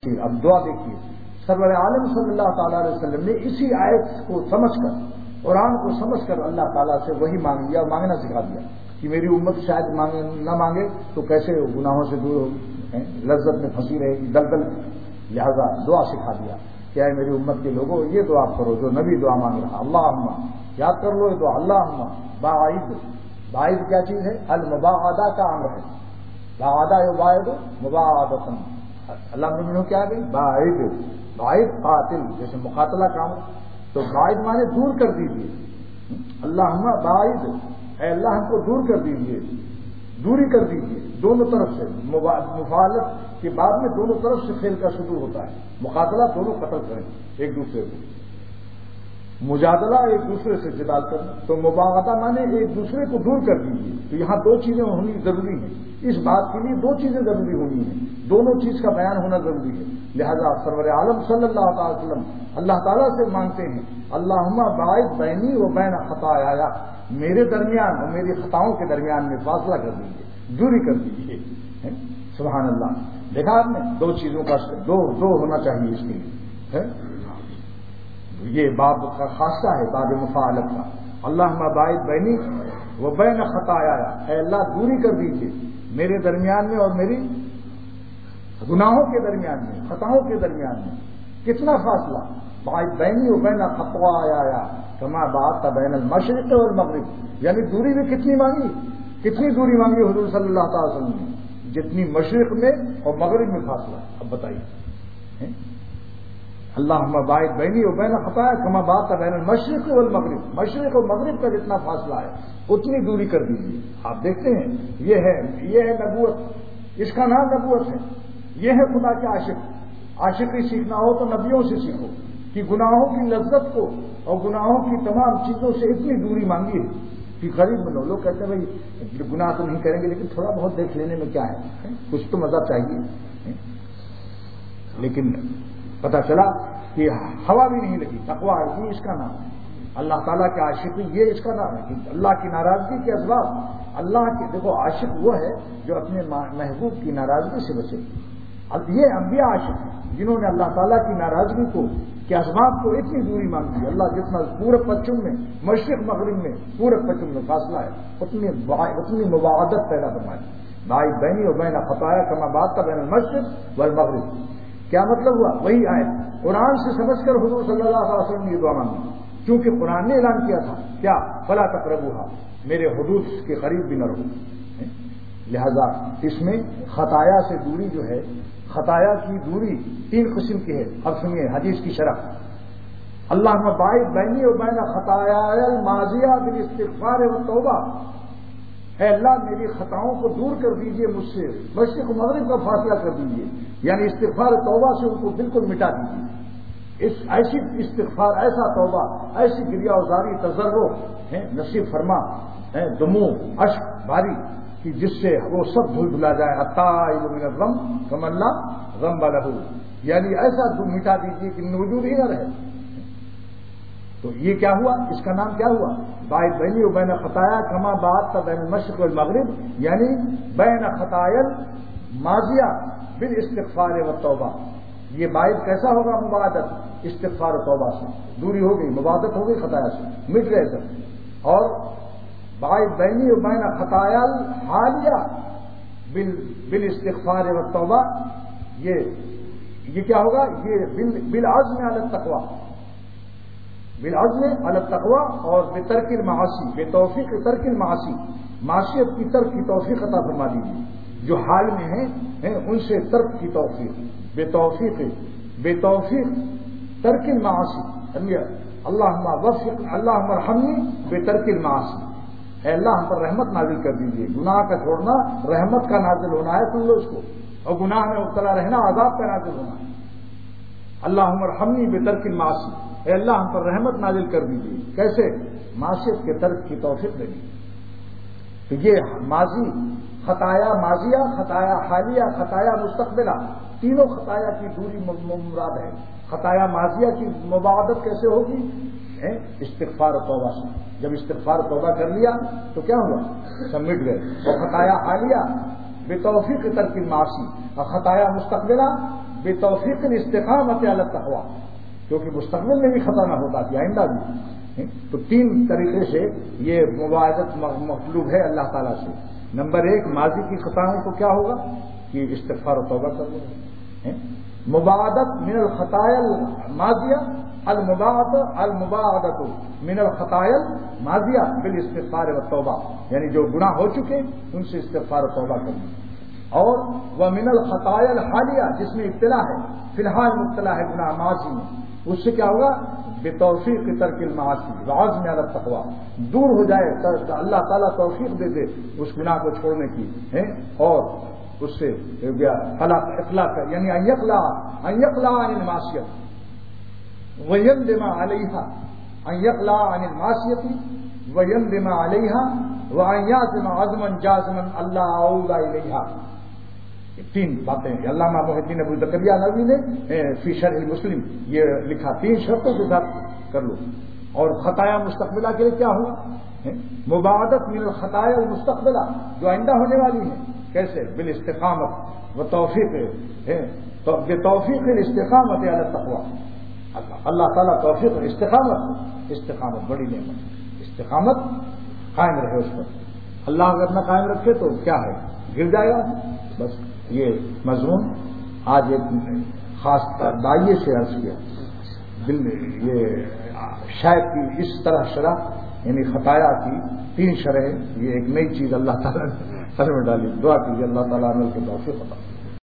اب دعا دیکھیے، سرور عالم صلی اللہ تعالیٰ علیہ وسلم نے اسی آیت کو سمجھ کر، قرآن کو سمجھ کر اللہ تعالیٰ سے وہی مانگ لیا، مانگنا سکھا دیا کہ میری امت شاید نہ مانگے تو کیسے گناہوں سے دور ہوگی، لذت میں پھنسی رہے گی، دلدل میں، لہذا دعا سکھا دیا کہ اے میری امت کے لوگوں یہ دعا کرو جو نبی دعا مانگ رہا، اللہم، یاد کر لو یہ دعا، اللہم باعد، باعد کیا چیز ہے؟ المباعدہ کا امر ہے، باعدہ یباعد مباعدۃ، اللہ نے کیا گئی باعد، باعد قاتل، جیسے مقاتلہ کام، تو باعد مانے دور کر دیجیے، اللہم باعد، اے اللہ ہم کو دور کر دیجیے، دوری کر دیجیے دونوں طرف سے، مفاعلت کے بعد میں دونوں طرف سے فعل کا شروع ہوتا ہے، مقاتلہ دونوں قتل کریں ایک دوسرے کو، مجادلہ ایک دوسرے سے جدال کرنا، تو مباغضہ مانے ایک دوسرے کو دور کر دیجیے، تو یہاں دو چیزیں ہونی ضروری ہیں، اس بات کے لیے دو چیزیں ضروری ہونی ہیں، دونوں چیز کا بیان ہونا ضروری ہے، لہذا سرور عالم صلی اللہ تعالی وسلم اللہ تعالیٰ سے مانگتے ہیں اللہم باعد بینی و بین خطایا، میرے درمیان اور میری خطاؤں کے درمیان میں فاصلہ کر دیجیے، دوری کر دیجیے، سبحان اللہ، دیکھا آپ نے دو چیزوں کا دو ہونا چاہیے اس کے لیے، یہ باب کا خاصہ ہے، باب مفاعلت کا، اللہم باعد بینی و بین خطایا، اے اللہ دوری کر دیجیے میرے درمیان میں اور میری گناہوں کے درمیان میں، خطاؤں کے درمیان میں، کتنا فاصلہ، باعد بینی و بین خطایا کما بعدت بین المشرق والمغرب، یعنی دوری بھی کتنی مانگی، کتنی دوری مانگی حضور صلی اللہ تعالی وسلم نے، جتنی مشرق میں اور مغرب میں فاصلہ، اب بتائیے، اللہم باعد بینی و بین خطایا کما بعدت بین المشرق والمغرب، مشرق اور مغرب کا جتنا فاصلہ ہے اتنی دوری کر دیجیے، آپ دیکھتے ہیں یہ ہے نبوت، اس کا نام نبوت ہے، یہ ہے خدا کے عاشق، عاشقی سیکھنا ہو تو نبیوں سے سیکھو کہ گناہوں کی لذت کو اور گناہوں کی تمام چیزوں سے اتنی دوری مانگی ہے کہ غریب بنو، لوگ کہتے ہیں بھائی گناہ تو نہیں کریں گے لیکن تھوڑا بہت دیکھ لینے میں کیا ہے، کچھ تو مزہ چاہیے، لیکن پتہ چلا کہ ہوا بھی نہیں لگی، تقویٰ یہ اس کا نام ہے، اللہ تعالیٰ کے عاشقی یہ اس کا نام ہے کہ اللہ کی ناراضگی کے اسباب، اللہ کے، دیکھو عاشق وہ ہے جو اپنے محبوب کی ناراضگی سے بچے، یہ انبیاء عاشق ہیں جنہوں نے اللہ تعالیٰ کی ناراضگی کو کے اسباب کو اتنی دوری مانگی، اللہ جتنا پورب پچھم میں، مشرق مغرب میں، پورب پچھم میں فاصلہ ہے اتنی مباعدت پیدا فرمائی، باعد بینی و بین خطایا کما بعدت بین المشرق والمغرب، کیا مطلب ہوا؟ وہی آیت قرآن سے سمجھ کر حضور صلی اللہ علیہ وسلم نے یہ دعا مانگی، کیونکہ قرآن نے اعلان کیا تھا کیا فلا تقربوها، میرے حدود کے قریب بھی نہ رہو، لہذا اس میں خطایا سے دوری جو ہے، خطایا کی دوری تین قسم کی ہے، اب سنیے حدیث کی شرح، اللہم باعد بینی و بین خطایا الماضیہ بالاستغفار والتوبہ، اے اللہ میری خطاؤں کو دور کر دیجئے مجھ سے، مشرق و مغرب کا فاصلہ کر دیجئے، یعنی استغفار توبہ سے ان کو بالکل مٹا دیجئے، ایسی استغفار، ایسا توبہ، ایسی گریہ وزاری تضرع نصیب فرما، دموع اشک باری کہ جس سے وہ سب دھل دھلا جائے، التائب من الذنب کمن لا ذنب لہ، یعنی ایسا مٹا دیجیے کہ وجود ہی نہ رہے، تو یہ کیا ہوا؟ اس کا نام کیا ہوا؟ باعد بینی و بین خطایا کما بعدت بین المشرق والمغرب، یعنی بین خطایا الماضیہ بالاستغفار والتوبہ، یہ باعث کیسا ہوگا؟ مباعدت، استغفار و توبہ سے دوری ہو گئی، مباعدت ہو گئی، خطایا سے مٹ گئے سب، اور باعث بینی و بین خطایا الحالیہ بالاستغفار والتوبہ، یہ کیا ہوگا؟ یہ بالعزم علی التقوی، بالعزم علی التقوی اور بترک المعاصی، بتوفیق ترک المعاصی، معصیت کی ترک کی توفیق عطا فرما دیجیے، جو حال میں ہیں ان سے ترک کی توفیق، بتوفیق ترک المعاصی، اللہم وفق، اللہم ارحمنی بترک المعاصی، اے اللہ ہم پر رحمت نازل کر دیجیے، گناہ کا چھوڑنا رحمت کا نازل ہونا ہے، سن لو اس کو، اور گناہ میں مبتلا رہنا عذاب کا نازل ہونا ہے، اللہم ارحمنی بترک المعاصی، اے اللہ ہم پر رحمت نازل کر دیجیے، کیسے؟ معصیت کے ترک کی توفیق دینی، تو یہ ماضی، خطایا ماضیہ، خطایا حالیہ، خطایا مستقبلہ، تینوں خطایا کی دوری مراد ہے، خطایا ماضیہ کی مباعدت کیسے ہوگی؟ استغفار و توبہ سے، جب استغفار و توبہ کر لیا تو کیا ہوا؟ سب مٹ گئے، اور خطایا حالیہ بتوفیق ترک المعاصی، اور خطایا مستقبلہ بتوفیق الاستقامت علی التقوی، کیونکہ مستقبل میں بھی خطا نہ ہوتا کہ آئندہ بھی. تو تین طریقے سے یہ مباعدت مطلوب ہے اللہ تعالیٰ سے. نمبر ایک، ماضی کی خطاؤں کو کیا ہوگا کہ استغفار و توبہ کر لو. مباعدت من الخطایا الماضیہ، المباعدت من الخطایا الماضیہ بالاستغفار و توبہ، یعنی جو گناہ ہو چکے ان سے استغفار و توبہ کرنا. اور وہ من الخطایا الحالیہ، جس میں ابتلا ہے، فی الحال مبتلا ہے گناہ معاصی میں، اس سے کیا ہوگا بتوفیق ترک المعاصی وعزم علی التقوی، دور ہو جائے اللہ تعالیٰ توفیق دے دے اس گناہ کو چھوڑنے کی اور اس سے اخلاق یعنی ان یقلع عن المعصیت ویندم علیہا، ان یقلع عن المعصیت ویندم علیہا وان یعزم عزما جازما اللہ اعود الیہا. تین باتیں علامہ محی الدین ابو زکریا نووی نے فی شرح مسلم یہ لکھا، تین شرطوں کے ساتھ کر لو. اور خطایا مستقبلہ کے لیے کیا ہوا؟ مباعدت من الخطایا المستقبلہ، جو آئندہ ہونے والی ہے، کیسے؟ بالاستقامت و توفیق، بتوفیق الاستقامت علی التقوی. اللہ تعالیٰ توفیق استقامت بڑی نعمت، استقامت قائم رہے اس پر. اللہ اگر نہ قائم رکھے تو کیا ہے، گر جائے گا. بس یہ مضمون آج ایک خاص دائیے سے عرض کیا. دل یہ شاید کی اس طرح شرح یعنی خطایا کی تین شرح، یہ ایک نئی چیز اللہ تعالیٰ نے سر میں ڈالی. دعا کیجیے اللہ تعالیٰ عمل کے توفیق عطا.